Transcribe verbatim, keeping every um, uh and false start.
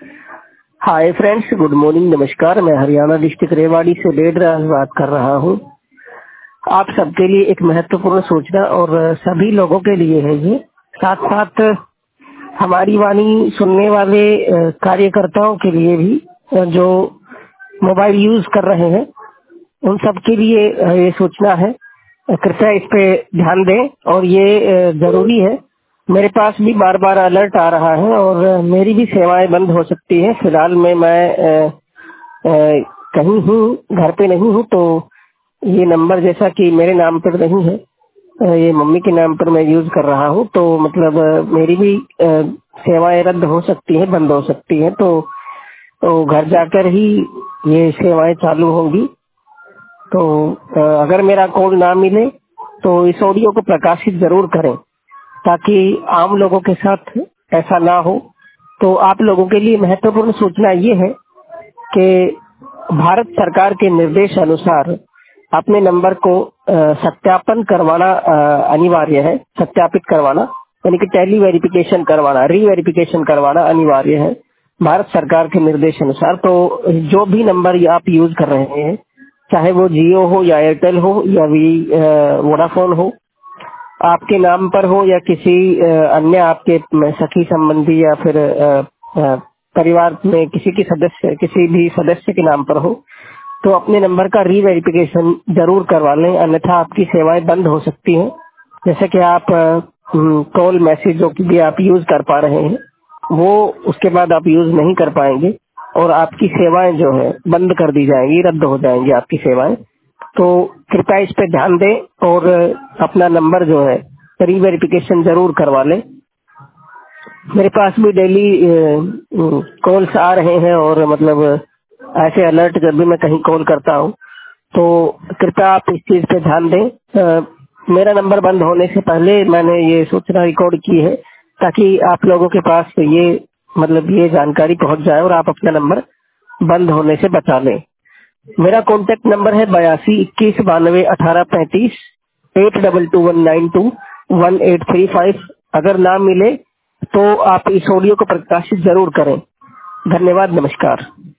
Hi friends, good morning, नमस्कार। मैं Haryana district Rewari से बेड राज बात कर रहा हूँ। आप सबके लिए एक महत्वपूर्ण सूचना और सभी लोगों के लिए है ये, साथ साथ हमारी वाणी सुनने वाले अ, कार्यकर्ताओं के लिए भी, अ, जो मोबाइल यूज कर रहे हैं उन सब के लिए अ, ये सूचना है। अ, कृपया इस पे ध्यान दें और ये अ, जरूरी है। मेरे पास भी बार बार अलर्ट आ रहा है और अ, मेरी भी सेवाएं बंद हो सकती हैं। फिलहाल में मैं अ, अ, कहीं हूँ, घर पे नहीं हूँ, तो ये नंबर जैसा कि मेरे नाम पर नहीं है, अ, ये मम्मी के नाम पर मैं यूज कर रहा हूँ, तो मतलब अ, मेरी भी अ, सेवाएं रद्द हो सकती हैं, बंद हो सकती हैं। तो, तो घर जाकर ही ये सेवाएं चालू होंगी। तो अ, अगर मेरा कॉल ना मिले तो इस ऑडियो को प्रकाशित जरूर करें, ताकि आम लोगों के साथ ऐसा ना हो। तो आप लोगों के लिए महत्वपूर्ण सूचना ये है कि भारत सरकार के निर्देश अनुसार अपने नंबर को अ, सत्यापन करवाना अ, अनिवार्य है। सत्यापित करवाना यानी कि टेली वेरिफिकेशन करवाना, री वेरिफिकेशन करवाना अनिवार्य है भारत सरकार के निर्देश अनुसार। तो जो भी नंबर आप यूज कर रहे हैं, चाहे वो जियो हो या एयरटेल हो या वी वोडाफोन हो, आपके नाम पर हो या किसी अ, अन्य आपके सखी संबंधी या फिर अ, अ, परिवार में किसी की सदस्य किसी भी सदस्य के नाम पर हो, तो अपने नंबर का री वेरिफिकेशन जरूर करवा लें, अन्यथा आपकी सेवाएं बंद हो सकती हैं। जैसे कि आप कॉल मैसेज जो कि भी आप यूज कर पा रहे हैं, वो उसके बाद आप यूज नहीं कर पाएंगे और आपकी सेवाएं जो है बंद कर दी जाएंगी, रद्द हो जाएंगी आपकी सेवाएं। तो कृपया इस पे ध्यान दें और अपना नंबर जो है री वेरिफिकेशन जरूर करवा लें। मेरे पास भी डेली कॉल्स आ रहे हैं और मतलब ऐसे अलर्ट जब भी मैं कहीं कॉल करता हूँ, तो कृपया आप इस चीज पे ध्यान दें। अ, मेरा नंबर बंद होने से पहले मैंने ये सूचना रिकॉर्ड की है, ताकि आप लोगों के पास ये मतलब ये जानकारी पहुंच जाए और आप अपना नंबर बंद होने से बचा लें। मेरा कॉन्टेक्ट नंबर है बयासी इक्कीस बानवे अठारह पैंतीस, eight double two one nine two one eight three five. अगर ना मिले तो आप इस ऑडियो को प्रकाशित जरूर करें। धन्यवाद, नमस्कार।